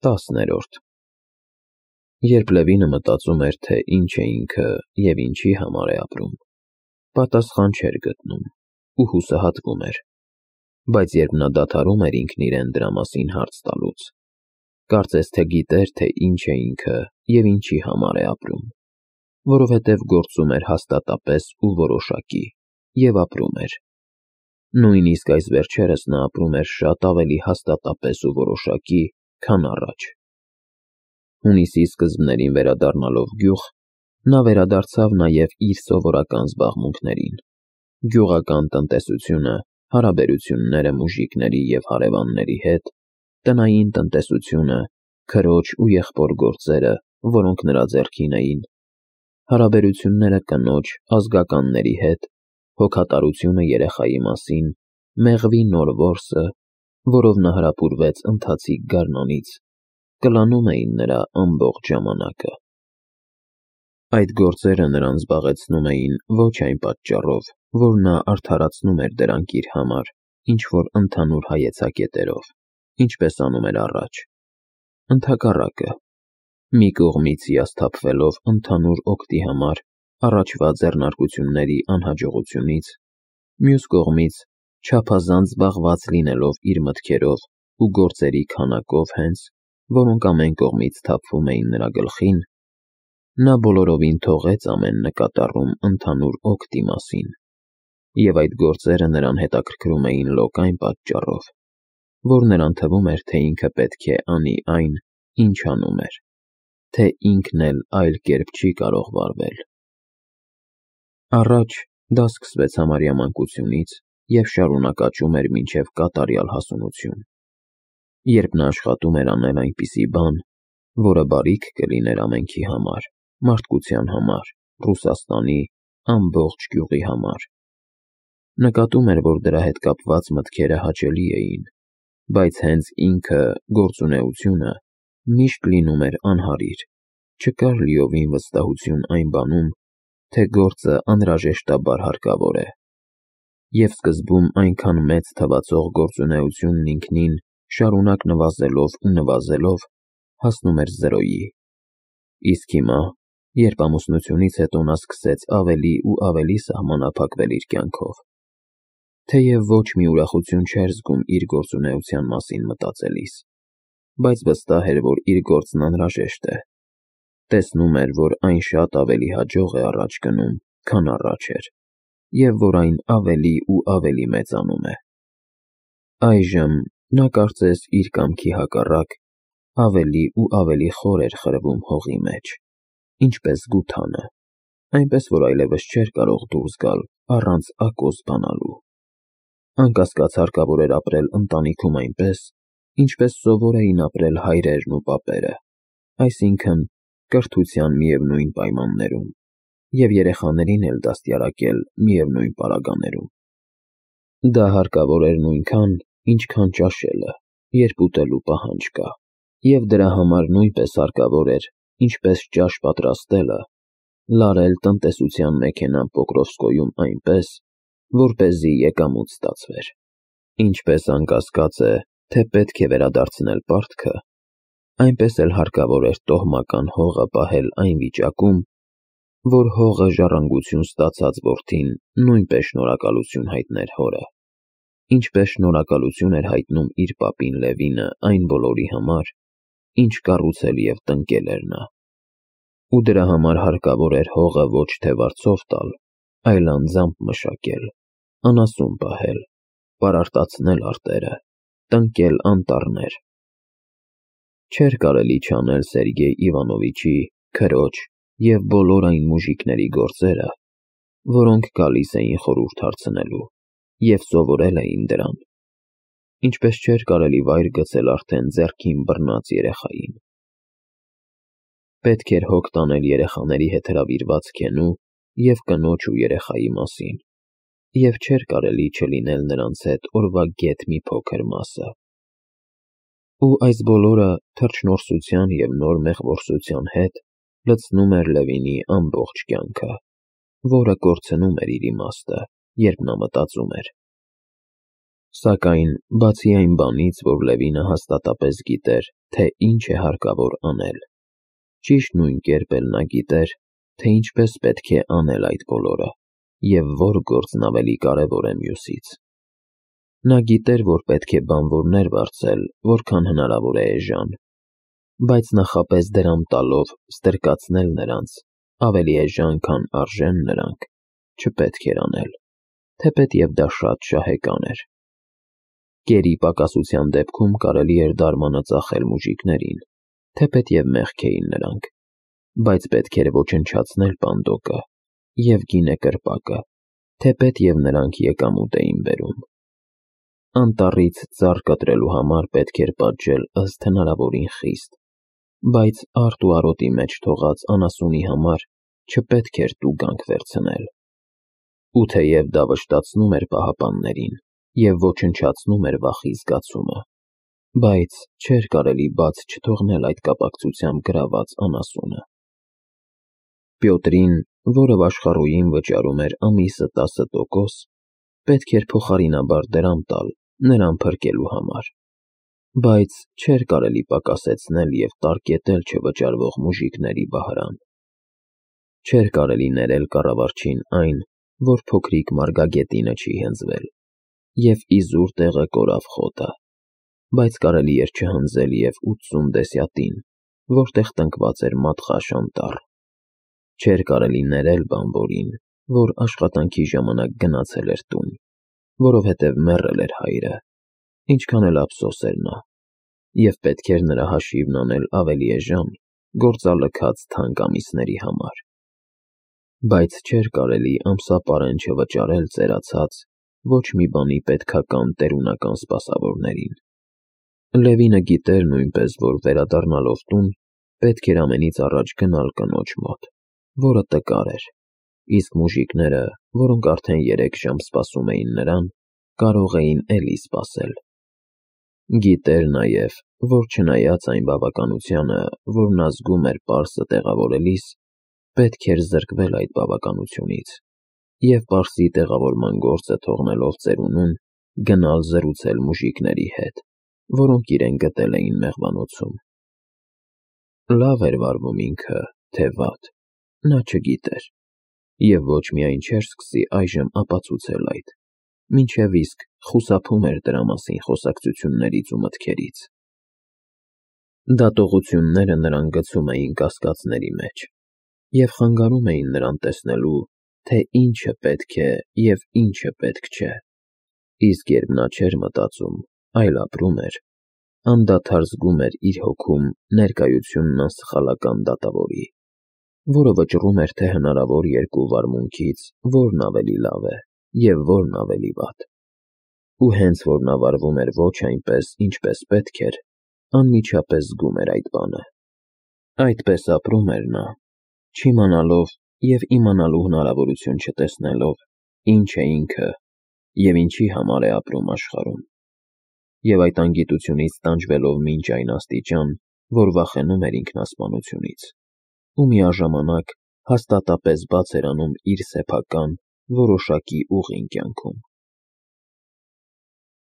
10-րդ Երբ Լևինը մտածում էր, թե ինչ է ինքը և ինչի համար է ապրում, պատասխան չէր գտնում ու հուսահատվում էր, բայց երբ նա դադարում էր ինքն իրեն դրա մասին հարց տալուց, կարծես թե գիտեր, թե ինչ է ինքը և ինչի համար է ապրում, որովհետև գործում էր հաստատապես ու որոշակի և ապրում էր։ Նույնիսկ այս վերջերս նա ապրում էր շատ ավելի հաստատապես ու որոշակի, քան առաջ։ Հունիսի սկզբներին վերադառնալով գյուղ, նա վերադարձավ նաև իր սովորական զբաղմունքներին՝ գյուղական տնտեսությունը, հարաբերությունները մուժիկների և հարևանների հետ, տնային տնտեսությունը, քրոջ ու եղբոր գործերը, որոնք նրա ձեռքին էին, հարաբերությունները կնոջ, ազգականների հետ, հոգատարությունը երեխայի մասին, մեղվի նոր որսը, որով նա հրապուրվեց ընթացիկ գարնանից, կլանում էին նրա ամբողջ ժամանակը։ Այդ գործերը նրան զբաղեցնում էին ոչ այն պատճառով, որ նա արդարացնում էր դրանք իր համար ինչ-որ ընդհանուր հայեցակետերով, ինչպես անում էր առաջ։ Ընդհակառակը, մի կողմից հիասթափվելով ընդհանուր օգտի համար առաջվա ձեռնարկությունների անհաջողությունից, մյուս կողմից չափազանց զբաղված լինելով իր մտքերով ու գործերի քանակով հենց, որոնք ամեն կողմից թափվում էին նրա գլխին, նա բոլորովին թողեց ամեն նկատառում ընդհանուր օգտի մասին, և այդ գործերը նրան հետաքրքրում էին լոկ այն պատճառով, որ նրան թվում էր, թե ինքը պետք է անի այն, ինչ անում էր, թե ինքն էլ այլ կերպ չի կարող վարվել։ Առաջ դա սկսվեց համարյա մանկությունից և շարունակաճում էր մինչև կատարյալ հասունություն, երբ նա աշխատում էր անել այնպիսի բան, որը բարիք կլիներ ամենքի համար, մարդկության համար, Ռուսաստանի, ամբողջ գյուղի համար։ Նկատում էր, որ դրա հետ կապված մտքերը հաճելի էին, բայց հենց ինքը, գործունեությունը, միշտ լինում էր անհարիր, չկար լիովին վստահություն այն բանում, թե գործը անհրաժեշտաբար հարկավոր է, և սկզբում այնքան մեծ թվացող գործունեությունն ինքնին շարունակ նվազելով ու նվազելով հասնում էր զրոյի, իսկ հիմա, երբ ամուսնությունից հետո նա սկսեց ավելի ու ավելի սահմանափակվել իր կյանքով, թեև ոչ մի ուրախություն չէր զգում իր գործունեության մասին մտածելիս, բայց վստահ էր, որ իր գործն անհրաժեշտ է, տեսնում էր, որ այն շատ ավելի հաջող է առաջ գնում, քան առաջ էր, և որ այն ավելի ու ավելի մեծանում է։ Այժմ նա կարծես իր կամքի հակառակ ավելի ու ավելի խոր էր խրվում հողի մեջ, ինչպես գութանը, այնպես որ այլևս չէր կարող դուրս գալ առանց ակոս բանալու։ Անկասկած հարկավոր էր ապրել ընտանիքում այնպես, ինչպես սովոր էին ապրել հայրերն ու պապերը, այսինքն կրթության միևնույն պայմաններում, և երեխաներին էլ դաստիարակել միևնույն պարագաներում։ Դա հարկավոր էր նույնքան, ինչքան ճաշելը, երբ ուտելու պահանջ կա, և դրա համար նույնպես հարկավոր էր, ինչպես ճաշ պատրաստելը, լարել տնտեսության մեքենան Պոկրովսկոյում այնպես, որպեսզի եկամուտ ստացվեր։ Ինչպես անկասկած է, թե պետք է վերադարձնել պարտքը, այնպես էլ հարկավոր էր տոհմական հողը պահել այն վիճակում, որ հողը ժառանգություն ստացած որդին նույնպես շնորհակալություն հայտներ հորը, ինչպես շնորհակալություն էր հայտնում իր պապին Լևինը այն բոլորի համար, ինչ կառուցել և տնկել էր նա։ Ու դրա համար հարկավոր էր հողը ոչ թե վարձով տալ, այլ անձամբ մշակել, անասուն պահել, պարարտացնել արտերը, տնկել անտառներ։ Չէր կարելի չանել Սերգեյ Իվանովիչի, քրոջ և բոլոր այն մուժիկների գործերը, որոնք գալիս էին խորհուրդ հարցնելու և սովորել էին դրան, ինչպես չէր կարելի վայր գցել արդեն ձեռքին բռնած երեխային։ Պետք էր հոգ տանել երեխաների հետ հրավիրված քենու և կնոջ ու երեխայի մասին, և չէր կարելի չլինել նրանց հետ օրվա գեթ մի փոքր մասը։ Ու այս բոլորը թռչնորսության և նոր մեղվորսության հետ լցնում էր Լևինի ամբողջ կյանքը, որը կորցնում էր իր իմաստը, երբ նա մտածում էր. Սակայն, բացի այն բանից, որ Լևինը հաստատապես գիտեր, թե ինչ է հարկավոր անել, ճիշտ նույն կերպ էլ նա գիտեր, թե ինչպես պետք է անել այդ բոլորը և որ գործն ավելի կարևոր է մյուսից։ Նա գիտեր, որ պետք է բանվորներ վարձել, որքան հնարավոր է էժան, բայց նախապես դրամ տալով ստրկացնել նրանց, ավելի էժան, քան արժեն նրանք, չպետք էր անել, թեպետև դա շատ շահեկան էր։ Կերի պակասության դեպքում կարելի էր դարմանը ծախել մուժիկներին, թեպետև մեղք էին նրանք, բայց պետք էր ոչնչացնել պանդոկը և գինե կրպակը, թեպետև նրանք եկամուտ էին բերում։ Անտառից ծառ կտրելու համար պետք էր պատժել ըստ հնարավորին խիստ, բայց արտ ու արոտի մեջ թողած անասունի համար չպետք էր տուգանք վերցնել։ Ու թեև դա վշտացնում էր պահապաններին և ոչնչացնում էր վախի զգացումը, բայց չէր կարելի բաց չթողնել այդ կապակցությամբ գրաված անասունը։ Պյոտրին, որը վաշխառուին վճարում էր ամիսը 10%, պետք էր փոխարինաբար դրամ տալ նրան փրկելու համար, բայց չէր կարելի պակասեցնել և տարկետել չվճարվող մուժիկների բահարան։ Չէր կարելի ներել կառավարչին այն, որ փոքրիկ մարգագետինը չի հնձվել, և իզուր տեղը կորավ խոտը, բայց կարելի էր չհնձել և 80 դեսյատին, որտեղ տնկված էր մատղաշ անտառ։ Չէր կարելի ներել բանվորին, որ աշխատանքի ժամանակ գնացել էր տուն, որովհետև մեռել էր հայրը, ինչքան էլ ափսոս էր նա, և պետք էր նրա հաշիվն անել ավելի էժան, գործալքած թանկ ամիսների համար, բայց չէր կարելի ամսապարեն չվճարել ծերացած, ոչ մի բանի պետքական տերունական սպասավորներին։ Լևինը գիտեր նույնպես, որ վերադառնալով տուն, պետք էր ամենից առաջ գնալ կնոջ մոտ, որը տկար էր, իսկ մուժիկները, որոնք արդեն 3 ժամ սպասում էին նրան, կարող էին էլի սպասել։ Գիտեր նաև, որ չնայած այն բավականությանը, որ նա զգում էր պարսը տեղավորելիս, պետք էր զրկվել այդ բավականությունից և պարսի տեղավորման գործը թողնելով ծերունուն, գնալ զրուցել մուժիկների հետ, որոնք իրեն գտել էին մեղվանոցում։ Լավ էր վարվում ինքը, թե վատ, նա չգիտեր, և ոչ միայն չէր սկսի այժմ ապացուցել այդ, մինչև իսկ խուսափում էր դրա մասին խոսակցություններից ու մտքերից։ Դատողությունները նրան գցում էին կասկածների մեջ և խանգարում էին նրան տեսնելու, թե ինչը պետք է և ինչը պետք չէ, իսկ երբ նա չէր մտածում, այլ ապրում էր, անդադար զգում էր իր հոգում ներկայությունն անսխալական դատավորի, որը վճռում էր, թե հնարավոր երկու վարմունքից որն ավելի լավ է և որն ավելի վատ։ Ու հենց որ նա վարվում էր ոչ այնպես, ինչպես պետք էր, անմիջապես զգում էր այդ բանը։ Այդպես ապրում էր նա, չիմանալով և իմանալու հնարավորություն չտեսնելով, ինչ է ինքը և ինչի համար է ապրում աշխարհում, և այդ անգիտությունից տանջվելով մինչ այն աստիճան, որ վախենում էր ինքնասպանությունից, ու միաժամանակ հաստատապես բաց էր անում իր սեփական, որոշակի ուղին կյանքում։